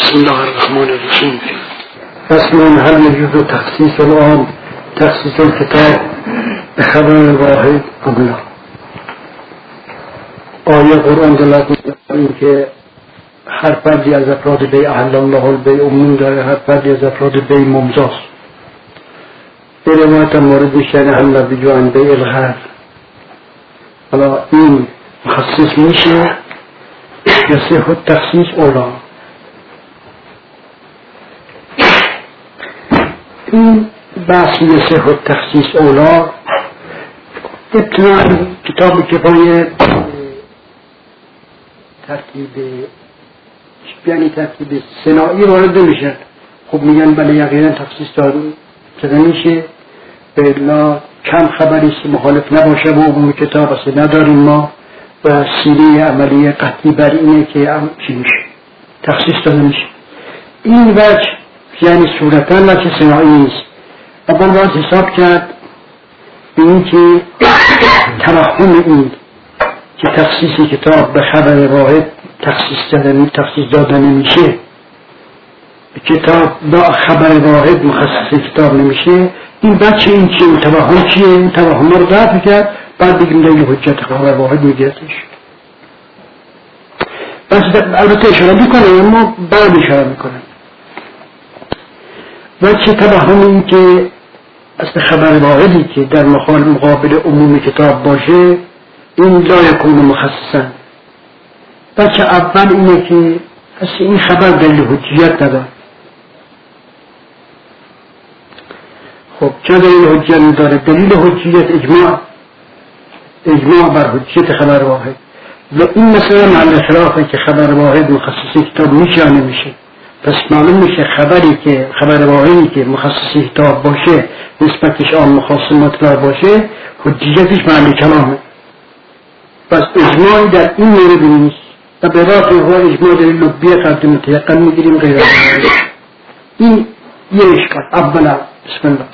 بسم الله الرحمن الرحیم. فصل هل يجوز تخصيص العام تخصيص الكتاب بخبر واحد أم لا؟ آیه قرآن دلالت می‌کند این که هر فردی از افراد بیع احل الله البیع عموم داره، هر فردی از افراد بیع ممزاست. به روایت مورد میشن احل بجو عن بیع الغرر. حالا این مخصص میشه یصح التخصیص اولا. این بحث یصح التخصیص اولا ابتداء کتابی که پای ترتیب یعنی ترتیب صناعی وارد نمیشه. خب میگن بله یقینا تخصیص داده میشه، بلا کم خبری است مخالف نباشه با عموم کتاب اصلا نداریم ما و سیره عملی قطعی بر اینه که هم چی میشه تخصیص داده میشه. این وجه یعنی صورتا وجه صناعی نیست. اول باید حساب کرد به این که توهم این که تخصیص کتاب به خبر واحد تخصیص داده نمیشه، کتاب با خبر واحد مخصص کتاب نمیشه، این بچه این چیه؟ این توهم چیه؟ این توهم رو رفع کرد بعد بگیم دلیل حجت خبر واحد میگیرتش. بس البته اشاره میکنه اما بعد اشاره میکنه بچه توهم این که اصل خبر واحدی که در مقابل عموم کتاب باشه این لا یکون مخصصا. بچه اول اینه که اصل این خبر دلیل حجیت نداره. خب چه دلیل حجیت نداره؟ دلیل حجیت اجماع بر حجیت خبر واحد و این مثلا محل خلافه که خبر واحد مخصص کتاب میشه یا نمیشه. پس معلوم میشه خبر واحدی که مخصص کتاب باشه نسبتش آن مخاص مطلق باشه حجیتش محل کلامه. پس اجماعی در این مورد نیست و به راست اجماع دلیل لبی قدر متیقن میگیریم غیر این یه اشکال. اولا بسم الله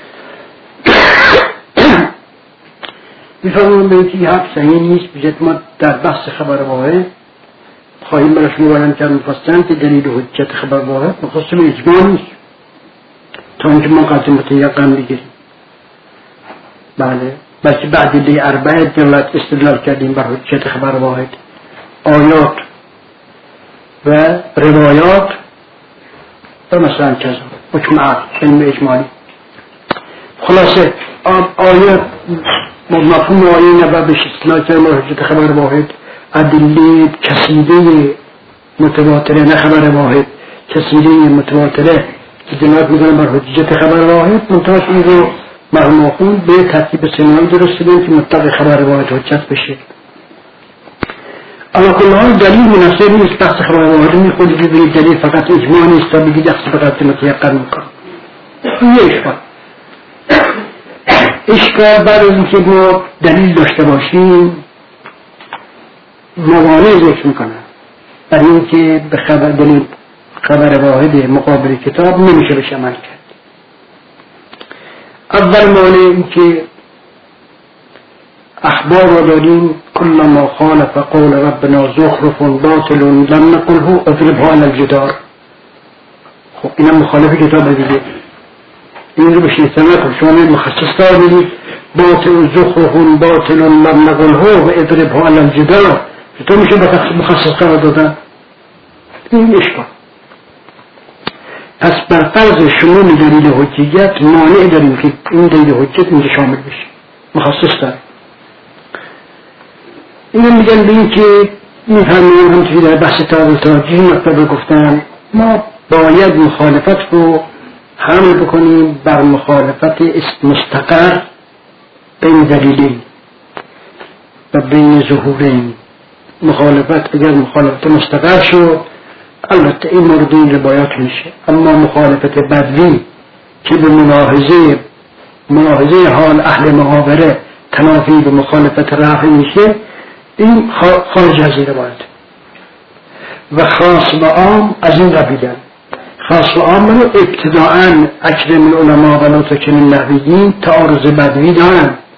میفهمون به اینکه حق صحیح نیست. بجد ما در بحث خبر واحد خواهیم برای شما بیان کرد مفصلا که دلیل حجت خبر واحد مخصوص اجماع نیست تا اینکه ما قدر متیقن بگیریم. بله بلکه بعد دی اربعه دلالت استدلال کردیم بر حجت خبر واحد، آیات و روایات و مثلا کذا حکم علم اجمالی. خلاصه آیات مفهوم آیه نبا بهش استدلال کردیم بر حجت خبر واحد، ادله کثیره متواتره نه خبر واحد، کثیره متواتره که دلالت میکنه بر حجت خبر واحد. منتهاش این رو مرموخون به ترتیب صناعی درست کردیم که مطلق خبر واحد حجت بشه. اما کل حال دلیل مناسب نیست بحث خبر واحد میخونید که بگید دلیل فقط اجماع نیست تا بگید اخص فقط متیقن میکن. این اشکال بعد از اینکه ما دلیل داشته باشیم موانع ذکر میکنن برای اینکه به خبر واحد مقابل کتاب نمیشه بشه عمل کرد. اول معنی این که اخبار رو داریم کل ما خالف قول ربنا زخرف باطل لم نقله اضربه علی الجدار. خب اینم مخالف کتاب دیگه. این رو به شیطنت شما مخصص دارید باطل زخرف باطل لم نقله و اضربه علی الجدار تو میشه مخصص قرار دادن. این اشکال. پس بر فرض شمول دلیل حجیت مانع داریم که این دلیل حجیت اینجا شامل بشه مخصص داره. اینو میگن به این که میفهمیم همچنین در بحث ترجیح مطلب گفتن ما باید مخالفت رو حمل بکنیم بر مخالفت مستقر بین دلیلین و بین ظهورین. مخالفت اگر مخالفت مستقر شد البته این مورد این روایات میشه، اما مخالفت بدوی که به ملاحظه حال اهل محاوره تنافی به مخالفت رفع میشه این خارج از این روایت. و خاص و عام از این قبیلن. خاص و عام رو ابتداعا اکرم العلماء و لا تکرم النحویین تعارض بدوی دارن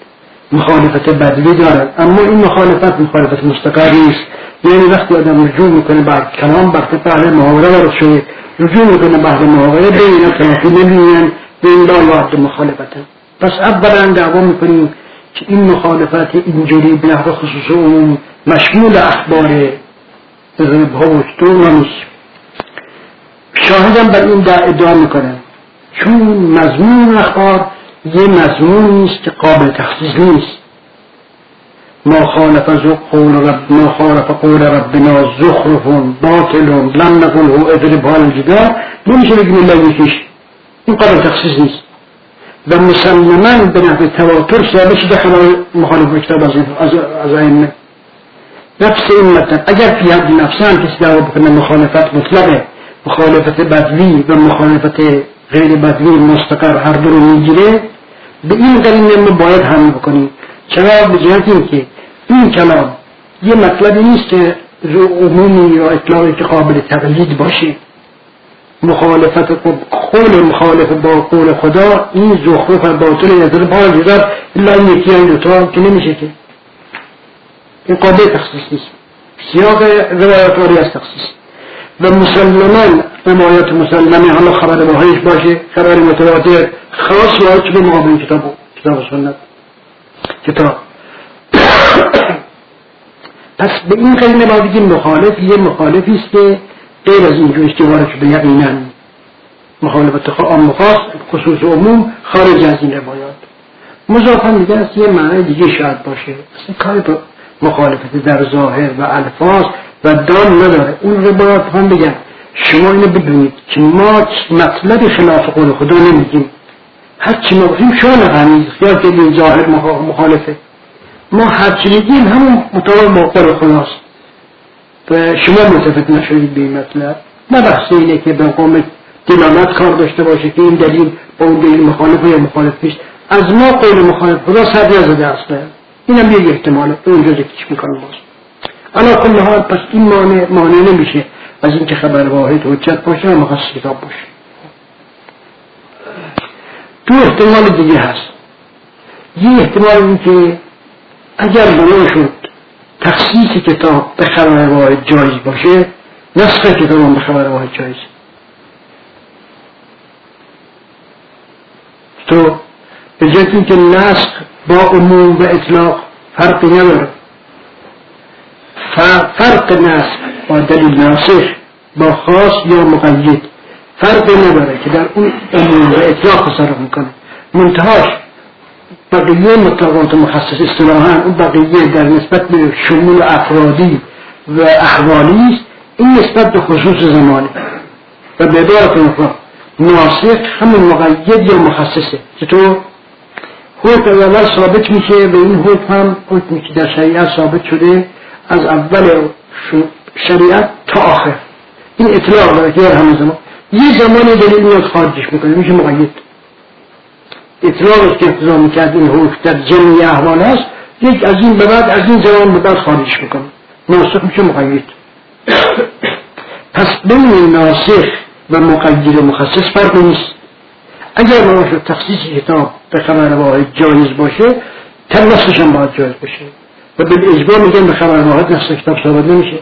مخالفت بدوی دارد، اما این مخالفت مستقر نیست. یعنی وقتی آدم رجوع میکنه بر کلام بر فقه محاوره وارد شده، رجوع میکنه بعد محاوره به اینا تنافی نمی‌بینن، به این لا مخالفته. پس اولا دعوا میکنیم که این مخالفت اینجوری به نحو خصوص اون مشمول اخبار ها و اشتور نیست. شاهدم بر این ادعا میکنم چون مضمون اخبار یه مضمون نیست که قابل تخصیص نیست. ما خالف قول ربنا زخرف باطل لم نقله اضرب حال الجدار، نمیشه بگیم الله یکیش، این قابل تخصیص نیست و مسلماً به نحو تواتر ثابت شده خلال مخالف کتاب از ائمه. نفس این مطلب اگر فی حد نفسه هم کسی دعوا بکنه مخالفت مطلقه، مخالفت بدوی و مخالفت غیر بدوی مستقر هر دو رو میگیره، به این قرینه ما باید حمل بکنیم. چرا؟ به جهت این که این کلام یه مطلبی نیست که عمومی یا اطلاعی که قابل تقلید باشه. مخالفت قول مخالف با قول خدا این زخرف باطل یضرب حال الجدار الا این یکی این دوتا که نمیشه، که این قابل تخصیص نیست. سیاق روایات واری از تخصیص و مسلمان روایات مسلمه، حالا خبر واحدش باشه خبر متواتر خاص وارد شده مقابل کتاب و سنت کتاب. پس به این قرینه ما بگیم مخالف یه مخالفی است که غیر از این جویش که وارد شده یقینا مخالفت عام خاص خصوص عموم خارج از این روایات. مضافا میگه است یه معنی دیگه شاید باشه، اصلا کاری با مخالفت در ظاهر و الفاظ و دان نداره. اون روایات هم بگن شما اینو بدونید که ما مطلب خلاف قول خدا نمیگیم، هر چی ما بگیم شما نفهمید خیال که این ظاهر مخالفه، ما هر چی میگیم همون مطابق با قول خداست و شما ملتفت نشدید به این مطلب. نه بحث اینه که به قوم دلالت کار داشته باشه که این دلیل با اون دلیل مخالف یا مخالف نیست. از ما قول مخالف خدا صد نزده اصلا، این هم یک احتماله اونجا ذکرش میکنم. باز علا کل حال پس این مانع نمیشه از این که خبر واحد حجت باشه و مخصص کتاب باشه. تو احتمال دیگه هست. یه احتمال این که اگر بنا شد تخصیص کتاب به خبر واحد جایز باشه، نسخ کتاب هم به خبر واحد جایز. تو به جهت این که نسخ با عموم و اطلاق فرقی نداره، فرق نسخ با دلیل ناسخ با خاص یا مقید فرقی نداره که در اون عموم و اطلاق تصرف میکنه. منتهاش بقیه مطلقات مخصص اصطلاحاً اون بقیه در نسبت به شمول افرادی و احوالی است، این نسبت به خصوص زمانه و به عبارت اخرى ناسخ همون مقید یا مخصصه. چطور؟ حکم اول ثابت میشه و این حکم هم حکمی که در شریعت ثابت شده از اول شریعت تا آخر، این اطلاق داره که در همه زمان یه زمانی دلیل میاد خارجش میکنه، میشه مقید. اطلاقش که اقتضا میکرد این حکم در جمعی احوال هست، یک از این به بعد از این زمان به بعد خارجش میکنه، ناسخ میشه مقید. پس بین ناسخ و مقید و مخصص فرق نیست. اگر ما شد تخصیص کتاب به خبر واحد جایز باشه، نسخش هم باید جایز باشه و بالاجماع میگن به خبر واحد نسخ کتاب ثابت نمیشه.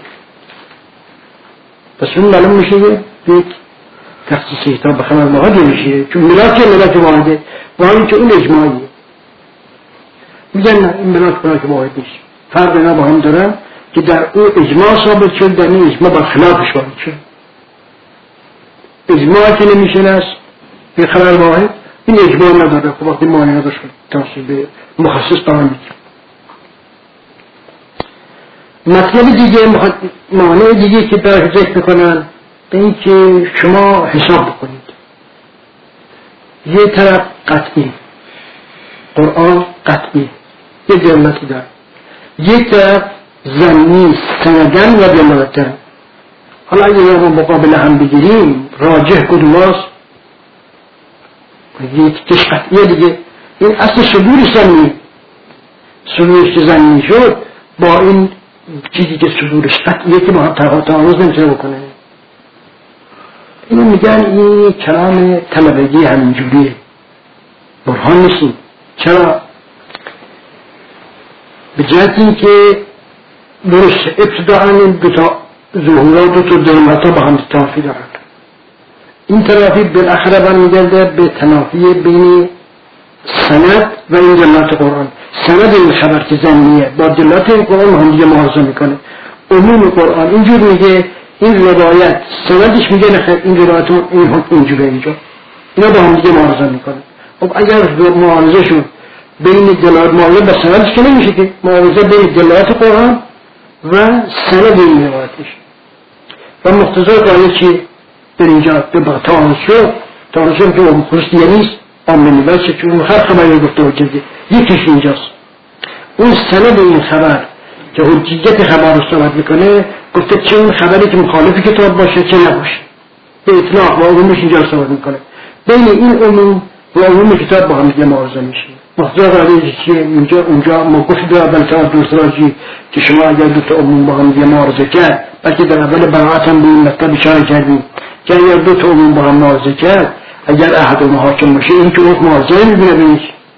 پس اون معلوم میشه یک تخصیص کتاب به خبر واحد نمیشه، چون ملاک واحده و همین که اون اجماعیه. میگن نه این ملاک واحد نیست، فرق اینا با هم دارن که در اون اجماع ثابت شد، در این اجماع بر خلافش ثابت شد. اجماع که نمیشه نست به خبر واحد، این اجماع نداره. خب وقتی معنی نداشت تنصیب به مخصص برام میگیم. مطلب دیگه معنی دیگه که در ذکر میکنن به این که شما حساب بکنید. یه طرف قطعی قرآن قطعی یه دلالتی داره، یک طرف ظنی سندن و دلالتن. حالا اگه ما مقابل هم بگیریم راجح کدوماست؟ یکیش قطعیه دیگه. این اصل صدور ظنی، صدورش که ظنی شد با این چیزی که صدورش قطعیه که با هم تعارض نمیشه بکنه. اینو میگن این کلام طلبگی همینجوریه، برهان نیست. چرا؟ به جهت این که درست ابتداعا این دوتا ظهورات دو تا دلمتا با هم تنافی دارند. این تنافی بالاخره برمیگرده به تنافی بین سند و این دلالات قرآن. سند این خبر که زمینیه با دلالات این قرآن هم دیگه معارضه میکنه. عموم قرآن اینجور میگه این روایت سندش میگه نخیر این روایت این حکم اینجوره اینجا، اینا با هم دیگه معارضه میکنه. خب اگر معارضه شد بین دلالات معارضه با سندش که نمیشه که معارضه بین دلالات قرآن و سند این روایتش و مقتضای قاعده چی در اینجا به تعارض که اون خصوصیه نیست آمنی باشه چون هر خبری گفته وجده یکیش اینجاست. اون سند این خبر که حجیت خبر رو ثابت میکنه گفته چه اون خبری که مخالف کتاب باشه چه نباشه به اطلاق و عمومش اینجا ثابت میکنه. بین این عموم و عموم کتاب با هم دیگه معارضه میشه. مقتضای قاعده چیه اینجا اونجا موقف دو اول تا دوسراجی که شما اگر دو تا عموم با هم دیگه معارضه کرد بلکه در اول براعت هم به این مطلب اشاره کردیم که اگر دو تا عموم با هم معارضه کرد اگر احد اون حاکم باشه این که اون معارضه میبینه بینش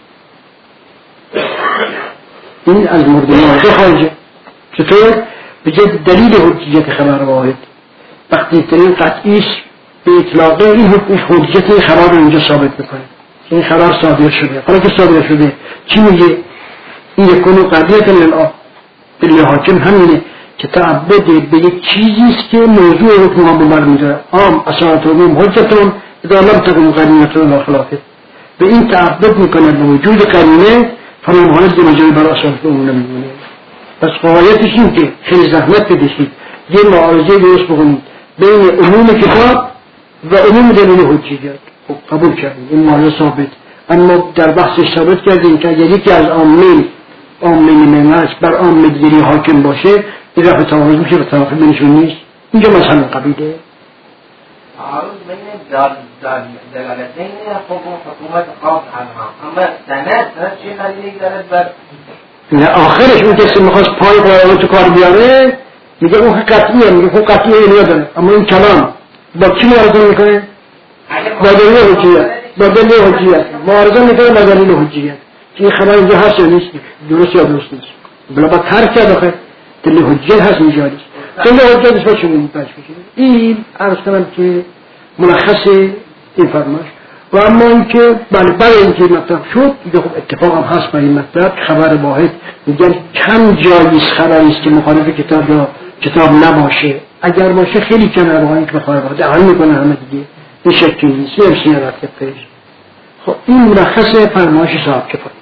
این از مورد معارضه خارجه. چطور؟ بجد دلیل حجیت خبر واحد وقتی دلیل قطعیش به اطلاقه این حجیت این خبر رو اینجا ثابت میکنه. این خبر صادر شده. حالا که صادر شده چی میگه؟ این یکونو قضیت للآب دلیل حاکم همینه که تعبد به یک چیزیست که موضوع حکم ها ببر میداره. عام اصالت عموم حجتون اذا لم تكن قرینه لا خلافه. به این تعبد میکنه به وجود قرینه فهم حالت مجال برای اصالت عموم نمیمونه. پس قواعدش این که خیلی زحمت بدهید یه معارضه درست بکنید بین عموم کتاب و عموم دلیل حجیت. خب قبول کردیم این معارضه ثابت، اما در بحثش ثابت کردیم که اگر یکی از عاملین منهج بر عامل دیگری حاکم باشه این رفع تعارض میشه و تعارض بینشون نیست. اینجا مثلا قبیله تعارض بین دلالتین حکومت خاص عنها اما سند چه دلیلی دارد بر نه آخرش اون کسی میخواست پای قرآن تو کار بیاره میگه اون قطعیه، میگه اون قطعیه اینو داره، اما این کلام با چی معارضه میکنه؟ با دلیل حجیت. با دلیل حجیت معارضه میکنه با دلیل حجیت که این خبر اینجا هست یا نیست، درست یا درست نیست. بلا با ترک کرد آخه دلیل حجیت هست اینجا نیست. دلیل حجیتش با چی میپنج بشه؟ این عرض کنم که ملخص این فرماش. و اما اینکه برای اینکه مطلب شد دیگه خب اتفاق هم هست برای این مطلب خبر واحد میگن کم جاییست خبریست که مخالف کتاب یا کتاب نباشه. اگر باشه خیلی کمه واقعا که مخالف واحد عمل میکنه همه دیگه این شکلی نیست یه رفته پیش. خب این ملخص فرمایش صاحب کفایه.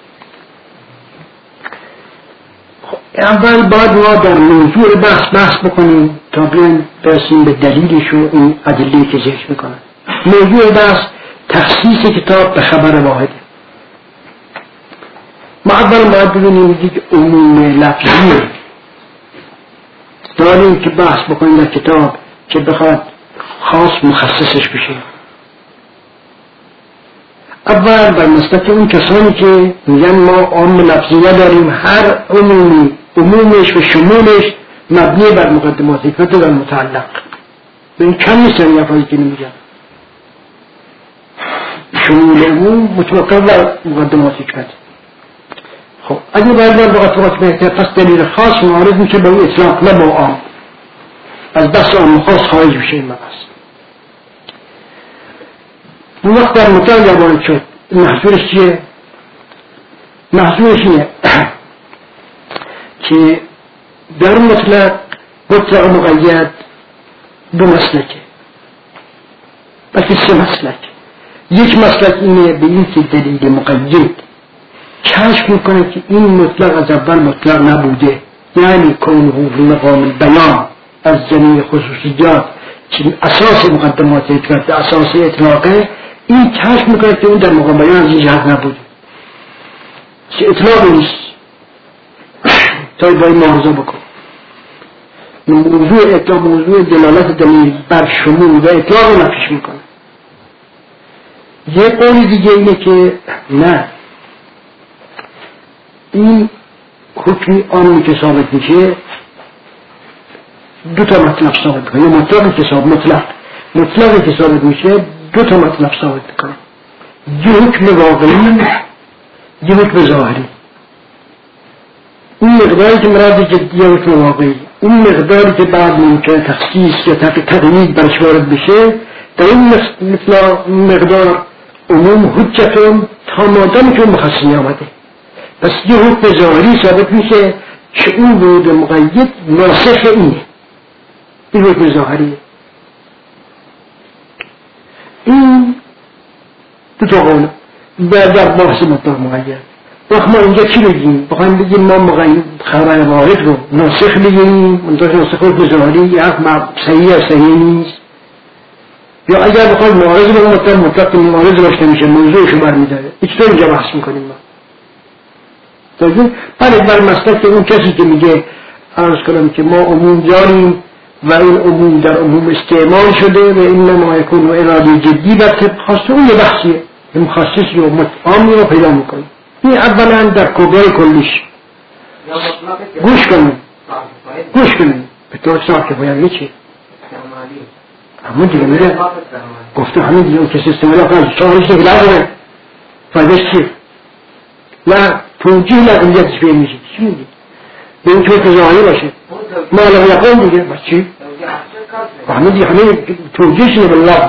خب اول باید ما در موضوع بحث بکنیم تا برسیم به دلیلش و این ادله‌ای که ذکر میکنن. موضوع بحث تخصیص کتاب به خبر واحد. ما اول باید ببینیم دیگه عموم لفظی داریم که بحث بکنیم در کتاب که بخواد خاص مخصصش بشه. اول بر نسبت اون کسانی که میگن ما عام لفظی نداریم هر عمومش و شمولش مبنی بر مقدمات حکمت و متعلق به این کم نیستن یه افرادی که نمیگن شمول عموم متوقع بر مقدمات حکمت. خب اگه باید بر مقدمات حکمت پس دلیل خاص معارض میشه به اون اطلاق نه با عام از بحث عام خاص خارج بشه این مبحث. اون وقت در مطلق وارد شد محصولش چیه؟ محصولش اینه که در مطلق مقید دو مسلکه بلکه سه مسلک. یک مسلک اینه به این که دلیل مقید کشف میکنه که این مطلق از اول مطلق نبوده، یعنی کونه فی مقام البیان از جمعی خصوصیات که اساس مقدمات حکمت اساس اطلاقه این کشف میکنه که اون در مقام بیان از این جهت نبوده که اطلاق نیست تا باید معارضه بکن. موضوع اطلاق موضوع دلالت دلیل بر شمول و اطلاق رو نفیش میکنه. یه قولی دیگه اینه که نه این حکمی آنی که ثابت میشه دو تا مطلب ثابت میکنه. یه مطلقی که مطلقی که ثابت میشه دو تا مطلب ثابت میکنه، یه حکم واقعی یه حکم ظاهری. اون مقداری که مراد جدیت واقعی، اون مقداری که بعد ممکنه تخصیص یا تقیید برش وارد بشه، در این مقدار عموم حجتون تا مادامی که مخصصی آمده. پس یه حکم ظاهری ثابت میشه که اون ورود مقید ناسخ اینه. این حکم ظاهریه. این دو تا قول در بحث مطلق مقید. وقت ما اینجا چی بگیم؟ بخوایم بگیم ما مقید خبر واحد رو ناسخ بگیم، منطقه ناسخ حکم ظاهری یه حکم صحیح نیست. یا اگر بخوایم معارض رو مطلق معارض داشته میشه موضوعشو برمیداره. چطور اینجا بحث میکنیم ما؟ بر مسلک اون کسی که میگه عرض کنم که ما عموم داریم و این عموم در عموم استعمال شده و این نما یکون و اراده جدی بر طبق خاصه، اون یه بحثیه که مخصصی و متعامی رو پیدا میکنه. این اولا در کبرای کلیش گوش کنیم به طور ساکه باید یه چی همون دیگه میره گفته همین دیگه اون کسی استعمال کنه چهارش دیگه لازمه فایدهش چیه؟ نه توجیه لغویتش به میشه. چی میگی؟ به این طور که ظاهری باشه ما لغو یقون دیگه بس چی؟ همین دیگه همین توجیهش اینه بالله.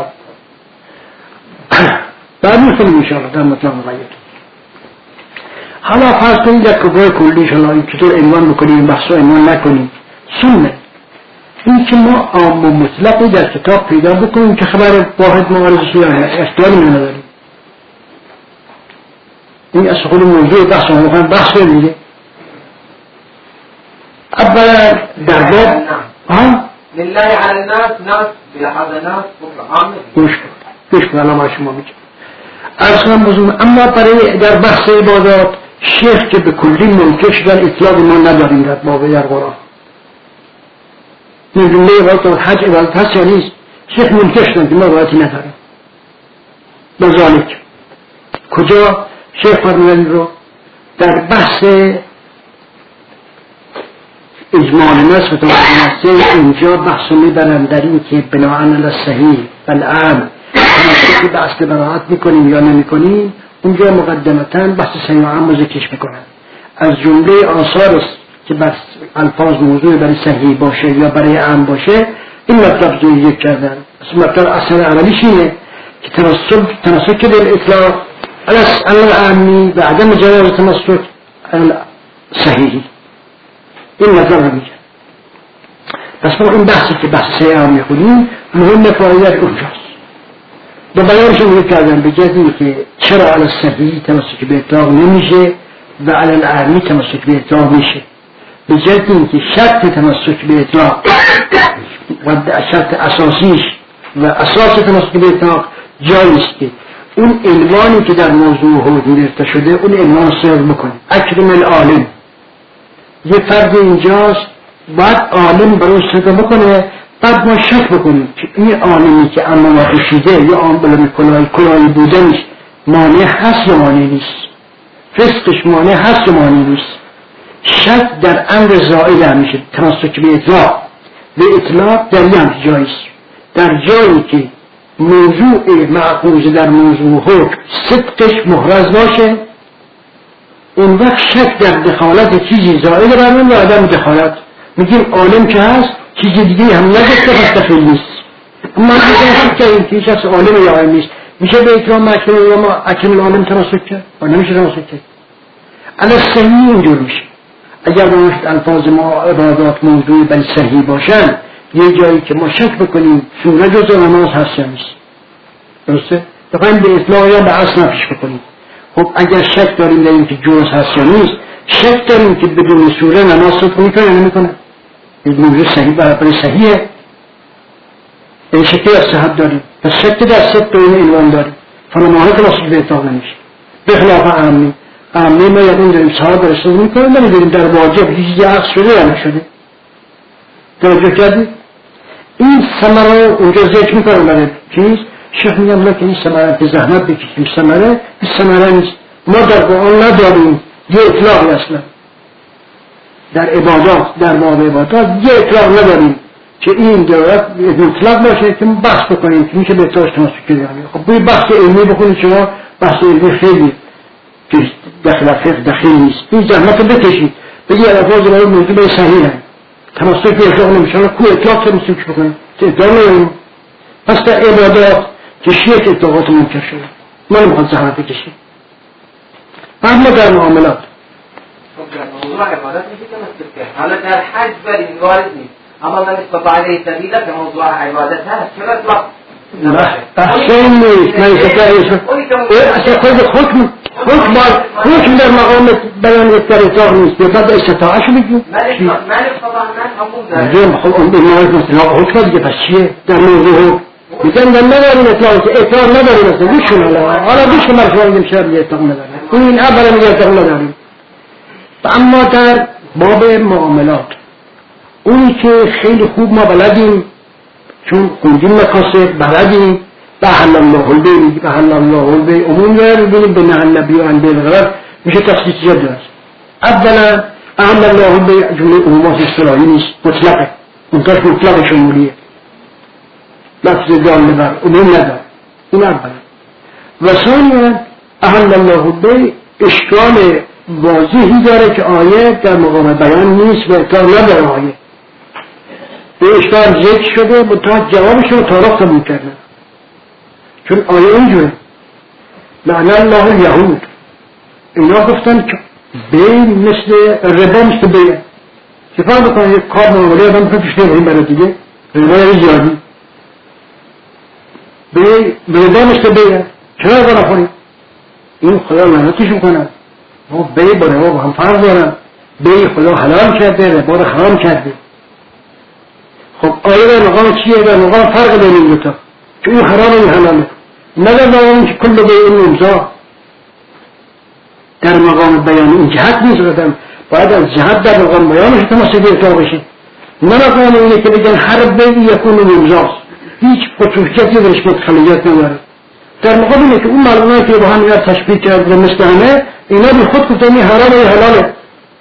بعد میخونیم انشاءالله در مطلق مقید. حالا فرض کنید در کبرای کلی انشاءالله این چطور عنوان بکنیم بحث رو عنوان نکنیم. سنه این که ما عام و مطلقی در کتاب پیدا بکنیم که خبر واحد معارضش یا احتیالی نداریم. این از خود موضوع بحث رو مخواهیم بحث رو میگه. اولا در باب لله علی الناس ناس بلحاظ ناس عامل گوش کن الان ما شما میگه ارسان بزرگ. اما برای در بحث عبادات شیخ که به کلی ممکن شدن اطلاق ما نداریم در باب در قرآن. این جمله عبادت و حج عبادت هست یا نیست؟ شیخ ممکن شدن که ما عبادتی نداریم. بذالک کجا شیخ فرمودن رو در بحث اجمال نصف و توقع اینجا بحث میبرن در این که بناهن الصحیح والعام که به اصل براحت میکنیم یا نمیکنیم. اونجا مقدمتاً بحث صحیح و عام ذکرش میکنن. از جمله آثار که بس الفاظ موضوع برای صحیح باشه یا برای عام باشه این مطلب رو ذکر کردن. مطلب اثر عملیش اینه که تناسک بالاطلاق على العامی و عدم جواز تمسک صحیحی. این مطلب رو میگه. پس ما این بحثی که بحث صحیح عام میخونیم مهم فایده اونجاست. به بیانشون رو کردن به جزی که چرا علی الصحیح تمسک به اطلاق نمیشه و علی العامی تمسک به اطلاق میشه. به جزی که شرط تمسک به اطلاق و شرط اساسیش و اساس تمسک به اطلاق جاییست که اون عنوانی که در موضوع حدود گرفته شده اون عنوان سرد بکنه. اکرم العالم یه فرد اینجاست باید عالم برای صدا بکنه. بعد ما شک بکنیم که این عالمی که اما کشیده یا آن بلند کلاهی بودنش مانع هست یا مانع نیست، فسقش مانع هست یا مانع نیست. شک در امر زائد همیشه تمسک به اطلاق و اطلاق در یه همچه جاییست. در جایی که موضوع معقوض در موضوع حکم صدقش محرز باشه اون وقت شک در دخالت چیزی زائد برمون یا عدم دخالت میگیم عالم که هست چیزی دیگه هم نگفته پس دخیل نیست. اما شک که این که شخص عالم یا عالم نیست میشه به اکرام مکرم یا ما اکرم العالم تمسک کرد و نمیشه تمسک کرد. علی صحیح اینجور میشه. اگر باشد الفاظ ما عبادات موضوع بل صحیح باشن یه جایی که ما شک بکنیم سوره جز نماز هست یا نیست. درسته؟ بخوایم به اطلاق یا به اصل نفیش بکنیم. خب اگر شک داریم در این که جز هست یا نیست شک داریم که بدون سوره نماز صدق میکنه یا نمیکنه. این موضوع صحیح برای صحیحه. این شکی از صحت داریم پس شک در صدق این عنوان داریم فنماهی که نصف به اطلاق نمیشه. بخلاف عامی ما یادون داریم صحابه برسول میکنه نمیدونیم در واجب چیزی عقص شده یا نشده. توجه کردید؟ این ثمره اونجا ذکر میکنه برای چیز شیخ میگم که این ثمره به زحمت بکشیم ثمره این ثمره نیست. ما در قرآن نداریم یه اطلاقی اصلا در عبادات در باب عبادات یه اطلاق نداریم که این دارد اطلاق باشه که بحث بکنیم که میشه به اطلاقش تمسک کنیم. خب بوی بحث علمی بکنید شما بحث علمی خیلی که داخل فقه دخیل نیست. این زحمت بکشید بگی الفاظ برای موضوع به صحیح هست تمسک به اطلاق نمیشه کو اطلاق چه مسلک بکنه چه اطلاق نمیم پس در عبادات که شیعه اطلاقات منکر شده ما نمیخواد زحمت بکشیم اما در معاملات موضوع عبادت میشه که مسلک حالا در حج بریم وارد نیست اما من استطاع علیه سبیله که موضوع عبادت هست چرا اطلاق احسن نیست من اصلا حکم در مقام بیان در اطلاق نیست بعد استطاعه شو بگیم من استطاع من حکم دارم خب اون بیمارت مثلا حکم دیگه پس چیه در موضوع میگن در نداریم اطلاق نداریم اصلا گوشون حالا گوش که مرشوان میگم شاید دیگه اطلاق نداریم این اولا میگه اطلاق نداریم اما در باب معاملات اونی که خیلی خوب ما بلدیم چون خوندیم مکاسب بلدیم به حل الله البی میگی به حل الله البی عموم داره ببینیم به نحل نبی و انبی الغرب میشه تخصیصیت دارست اولا احل الله البی جمله عمومات اصطلاحی نیست مطلقه منتاش مطلق شمولیه لفظ جان ببر عموم نداره این اولا و ثانیا احل الله البی اشکال واضحی داره که آیه در مقام بیان نیست و اطلاق نداره آیه به اشکال ذکر شده منتها جوابش رو تعارف قبول کردن چون آیه اینجوره لعن الله الیهود اینا گفتن که بین مثل ربا مثل بیه چه فرق بکنن یک کار معامله آدم کنه پیش نمیدیم برای دیگه ربا یعنی زیادی ربا مثل بیه چرا ربا نخوریم این خدا لعنتش میکنه ما بی با ربا با هم فرق دارن بی خدا حلال کرده ربا رو حرام کرده خب آیه در مقام چیه در مقام فرق بین این دوتا که این حرام این حلاله مگر دارم که کل به این امضا در مقام بیان این جهت نیست قدم باید از جهت در مقام بیانش تمسک به اطلاق بشه نه مقام اینه که بگن هر بیعی یکون امضاست هیچ خصوصیتی درش مدخلیت نداره در مقام اینه که اون معلوماتی که با هم یاد تشبیه کرد و مثل همه اینا بی خود گفتن این حرام این حلاله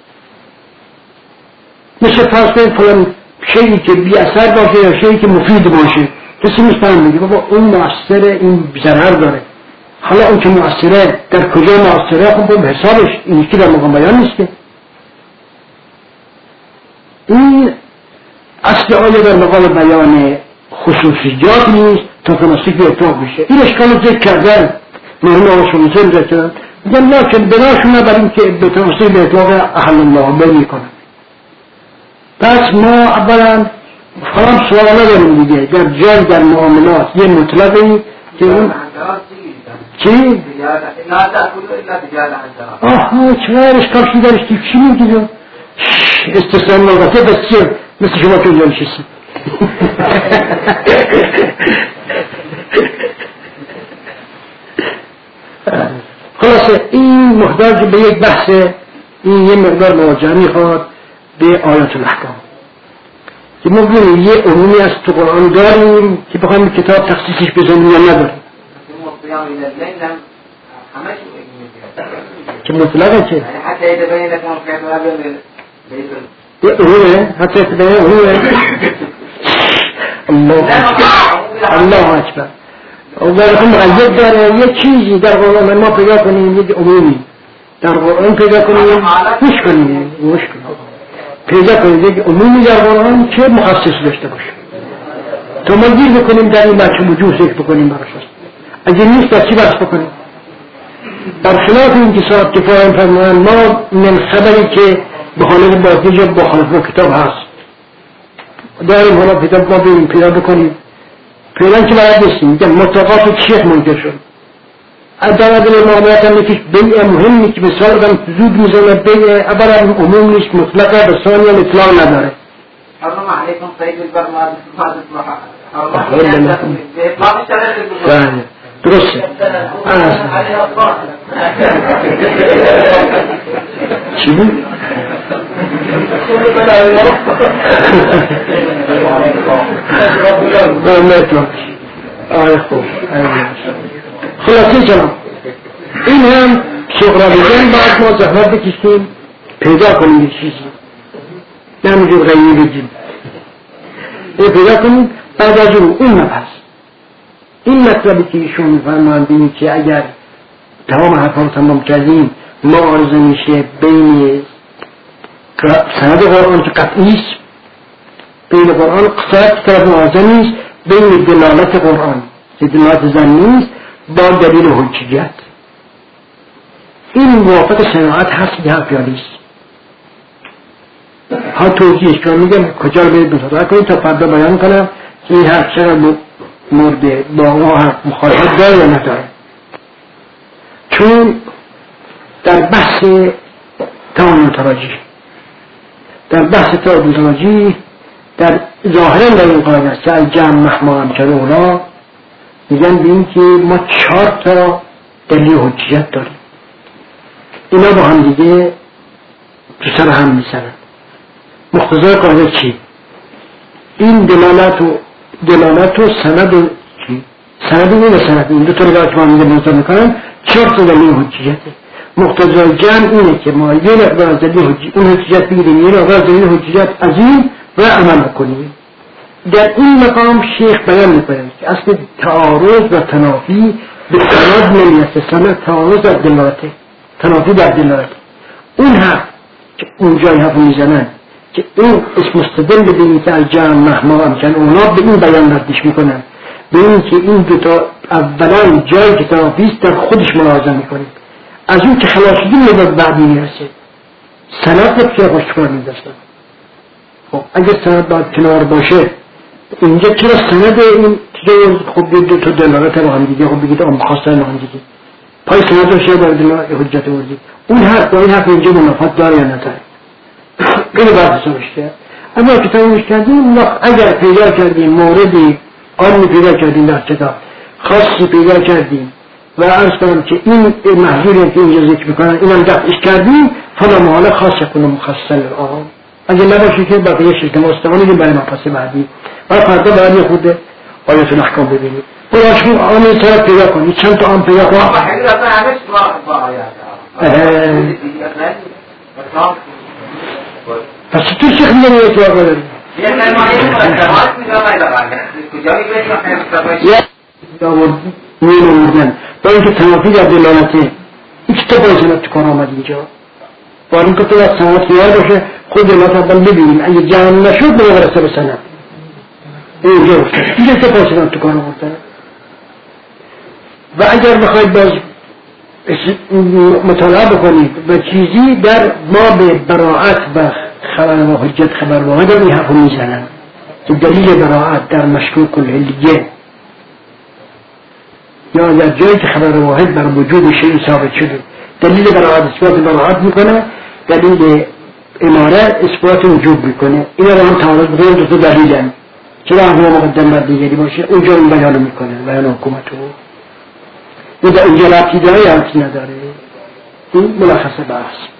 مثل فرض کنید فلان شیئی که بی اثر باشه یا شیئی که مفید باشه کسی میستان میگه بابا اون مؤثر این ضرر داره حالا اون که مؤثره در کجا مؤثره خب به حسابش این که در مقام بیان نیست که این اصل آیه در مقام بیان خصوصیات نیست تا تمسک به اطلاق بشه این اشکال رو ذکر کردن مرحوم آقا شمسه ذکر کردن میگن نه که بناشونه بر این که به تمسک به اطلاق احل الله بر میکنن پس ما اولا فرام سوال نداریم دیگه در جای در معاملات یه مطلقی که اون چی؟ آها چرا اشکال شده دارش که چی میگیده؟ استثنان نوبته بس چیه؟ مثل شما که اونجا نشستی خلاصه این محتاج به یک بحث این یه مقدار مواجهه میخواد به آیات الاحکام که ما بگیم یه عمومی از تو قرآن داریم که بخوایم کتاب تخصیصش بزنیم یا نداریم که مطلقه چه؟ حتی يتبين لكم الخيط الأبيض عمومه حتی يتبين عمومه الله اکبر و مقید داره یه چیزی در قرآن ما پیدا کنیم یه عمومی در قرآن پیدا کنیم گوش کنیم پیدا کنیم یک عمومی در قرآن که مخصص داشته باشه تا ما گیر بکنیم در این بچه وجوه ذکر بکنیم براش اگه نیست در چی بحث بکنیم برخلاف این که صاحب کفایان فرمان ما من خبری که به حالت باطل یا با خالف کتاب هست داریم حالا کتاب ما بیم پیدا بکنیم پیدا که باید نیستیم میگم مطلقات شیخ منکر شد از در عدل معاملات هم یکیش بیع مهمی که مثال هم زود میزنه بیع اولا عموم نیست مطلقه به ثانی هم اطلاق نداره حرم علیکم صید البر بله درسته چی بود؟ خوب خلاصه جناب این هم سغرالیدن باید ما زحمت بکشیم پیدا کنیم یک چیزی نمیجور غیری بگیم پیدا کنیم بعد از اون نفس این مطلبی که ایشون فرماندیم که اگر تمام حرفان تمام کردیم معارضه میشه بین سند قرآن که قطعی است، بین قرآن قصد طرف موازه نیست، بین دلالت قرآن که دلالت ظنی است با دلیل حجیت. این موافق صناعت هست یا پیالی است. ها توضیحش کنم میگم کجا رو برید مطالعه کنید تا فردا بیان کنم که این حرف چرا مورد با اون حرف مخالفت داره یا نداره. چون در بحث تعامل تراجی در ظاهرا در این قاعده است که الجمع مهما امکن اولا میگن به این که ما 4 تا دلیل حجیت داریم، اینا با هم دیگه تو سر هم میسرن. مقتضای قاعده چی؟ این دلالت و سند و چی؟ سند این دو تا روایت با هم دیگه منظور میکنن 4 تا دلیل حجیته. مقتضای جمع اینه که ما یه مقدار از دلیل حجیت بگیریم، یه مقدار از دلیل حجیت از این و عمل بکنیم. در این مقام شیخ بیان میکنه که اصل تعارض و تنافی به سند نمیرسه، سند تعارض در دلالته، تنافی در دلالته. اون حرف که اونجای حرف میزنن که این اسم مستدل به این که الجمع مهما امکن اونا به این بیان ردش میکنن، به این که این دوتا اولا جای که تنافیست در خودش ملاحظه میکنیم، از اون که خلاص شدیم نباید بعدی میرسه. سند نفسه خوش کنم میدستن. خب اگر سند باید کنار باشه اینجا چرا سند این چیزا خب دو تا دلالت با هم دیگه خب بگید آن خواستن هم دیگه پای سند رو شده باید دلالت حجت وردی اون حرف با این حرف اینجا منافات داره یا نداره اینو باید سرشته. اما کتابش کردیم اگر پیدا کردیم موردی آنی پیدا کردیم در کتاب خاصی پیدا کردیم و عرض کنم که این محضوری که اینجا ذکر میکنن اینم دفعش کردیم فلا محاله خاص کنم مخصص آن اگه نباشه که بقیه شکل مستمانه برای مفصل بعدی و فردا باید یه خود آیت الاحکام ببینید. براشون آن سرت پیدا کنید، چند تا آن پیدا کنید. خیلی اصلا همش با آیت پس تو شیخ میگه یک واقع داریم یه نمایی مقدمات میگم کجا میگم با اینکه تنافی در دلالته این که تو بایزنت تو کار آمد اینجا با اینکه تو از سنت خیال باشه خود دلالت اول ببینیم اگه جمع نشد برسه به سنت اینجا افتاد اینجا تو بایزنت تو کار آمد و اگر بخواید باز مطالعه بکنید و چیزی در باب براعت و خبر و حجت خبر واحد این حرف میزنن که دلیل براعت در مشکوک العلیه یا در جایی که خبر واحد بر وجود شیء ثابت شده دلیل براعت اثبات براعت میکنه، دلیل امارت اثبات وجود میکنه. اینا رو هم تعارض بکنه دو تا دلیلن چرا هم مقدم بر دیگری باشه اونجا این بیان میکنه بیان حکومت رو این در اینجا ربطی داره یا ربطی نداره. این ملخص بحث.